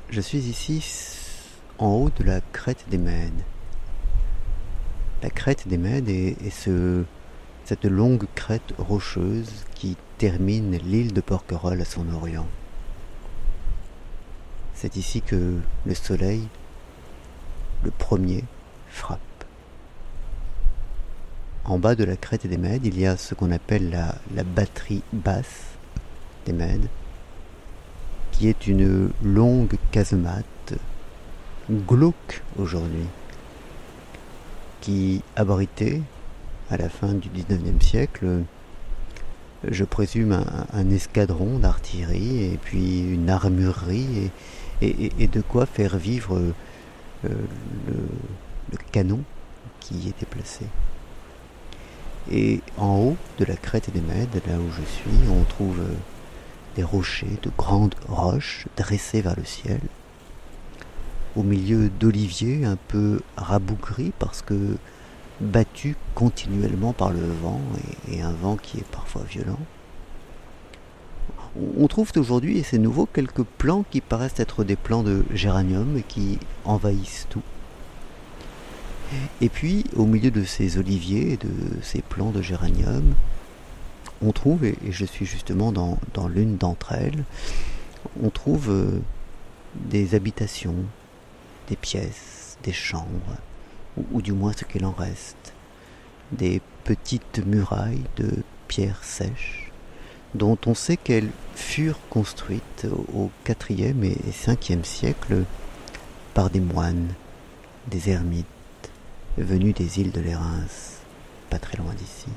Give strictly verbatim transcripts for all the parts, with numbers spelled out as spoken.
Je suis ici en haut de la crête des Mèdes. La crête des Mèdes est, est ce, cette longue crête rocheuse qui termine l'île de Porquerolles à son orient. C'est ici que le soleil, le premier, frappe. En bas de la crête des Mèdes, il y a ce qu'on appelle la, la batterie basse des Mèdes, qui est une longue casemate, glauque aujourd'hui, qui abritait, à la fin du dix-neuvième siècle, je présume un, un escadron d'artillerie et puis une armurerie et, et, et de quoi faire vivre euh, le, le canon qui y était placé. Et en haut de la crête des Mèdes, là où je suis, on trouve des rochers, de grandes roches dressées vers le ciel, au milieu d'oliviers un peu rabougris parce que battus continuellement par le vent, et, et un vent qui est parfois violent. On trouve aujourd'hui, et c'est nouveau, quelques plants qui paraissent être des plants de géranium et qui envahissent tout. Et puis, au milieu de ces oliviers et de ces plants de géranium, on trouve, et je suis justement dans, dans l'une d'entre elles, on trouve euh, des habitations, des pièces, des chambres, ou, ou du moins ce qu'il en reste, des petites murailles de pierres sèches, dont on sait qu'elles furent construites au quatrième et cinquième siècle par des moines, des ermites, venus des îles de Lérins, pas très loin d'ici.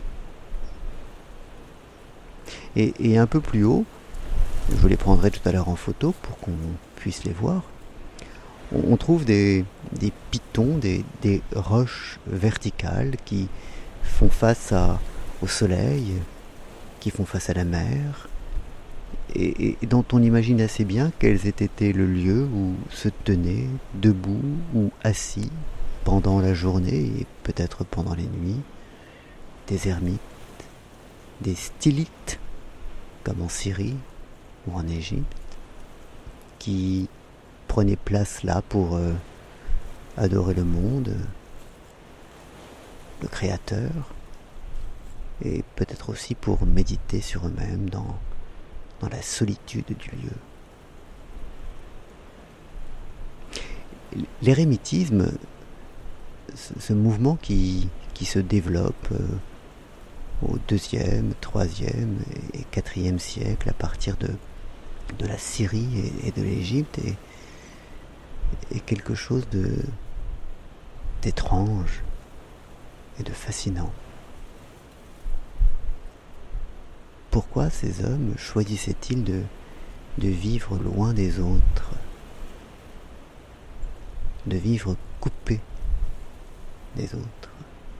Et, et un peu plus haut, je vous les prendrai tout à l'heure en photo pour qu'on puisse les voir, on, on trouve des, des pitons, des, des roches verticales qui font face à, au soleil, qui font face à la mer, et, et dont on imagine assez bien qu'elles aient été le lieu où se tenaient, debout ou assis, pendant la journée et peut-être pendant les nuits, des ermites, des stylites, comme en Syrie ou en Égypte, qui prenaient place là pour euh, adorer le monde, le Créateur, et peut-être aussi pour méditer sur eux-mêmes dans, dans la solitude du lieu. L'érémitisme, ce mouvement qui, qui se développe euh, au deuxième, troisième et quatrième siècle à partir de, de la Syrie et, et de l'Égypte est, est quelque chose de, d'étrange et de fascinant. Pourquoi ces hommes choisissaient-ils de, de vivre loin des autres, de vivre coupés des autres?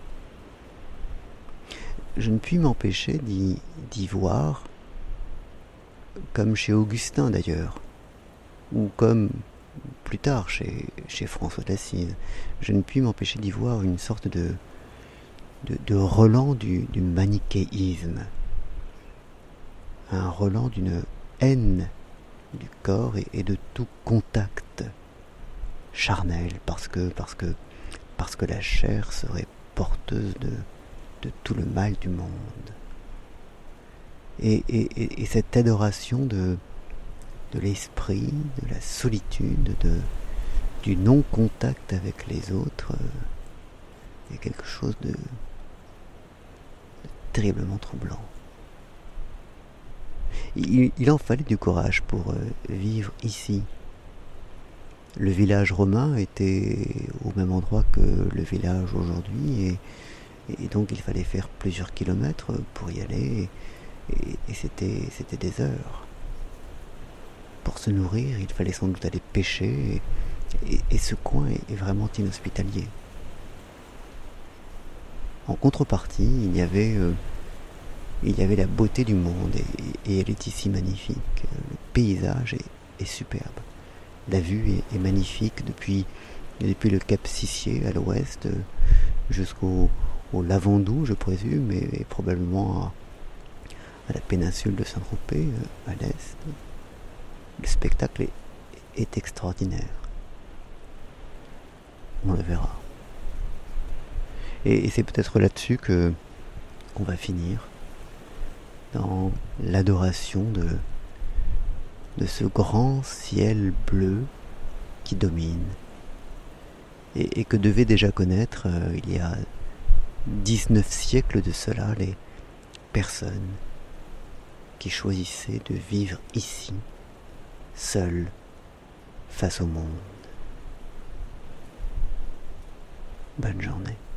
Je ne puis m'empêcher d'y, d'y voir, comme chez Augustin d'ailleurs, ou comme plus tard chez, chez François d'Assise, je ne puis m'empêcher d'y voir une sorte de, de, de relent du, du manichéisme, un relent d'une haine du corps et, et de tout contact charnel, parce que, parce que parce que la chair serait porteuse de, de tout le mal du monde. Et, et, et cette adoration de, de l'esprit, de la solitude, de, du non-contact avec les autres, euh, est quelque chose de, de terriblement troublant. Il, il en fallait du courage pour euh, vivre ici. Le village romain était au même endroit que le village aujourd'hui, et, et donc il fallait faire plusieurs kilomètres pour y aller, et, et c'était, c'était des heures. Pour se nourrir, il fallait sans doute aller pêcher, et, et, et ce coin est, est vraiment inhospitalier. En contrepartie, il y avait, euh, il y avait la beauté du monde, et, et elle est ici magnifique. Le paysage est, est superbe. La vue est, est magnifique depuis, depuis le cap Sissier à l'ouest jusqu'au au Lavandou, je présume, et, et probablement à, à la péninsule de Saint-Tropez à l'est. Le spectacle est, est extraordinaire. On le verra. Et, et c'est peut-être là-dessus que qu'on va finir, dans l'adoration de, de ce grand ciel bleu qui domine, et, et que devaient déjà connaître euh, il y a dix-neuf siècles de cela les personnes qui choisissaient de vivre ici, seules, face au monde. Bonne journée.